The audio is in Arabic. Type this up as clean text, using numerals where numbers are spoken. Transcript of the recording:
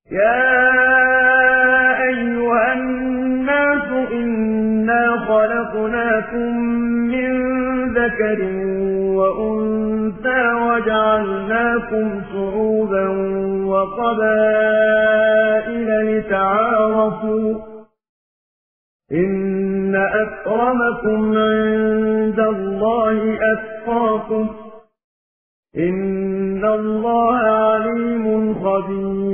يا أيها الناس إنا خلقناكم من ذكر وأنثى وجعلناكم شعوبا وقبائل لتعارفوا إن أكرمكم عند الله أتقاكم إن الله عليم خبير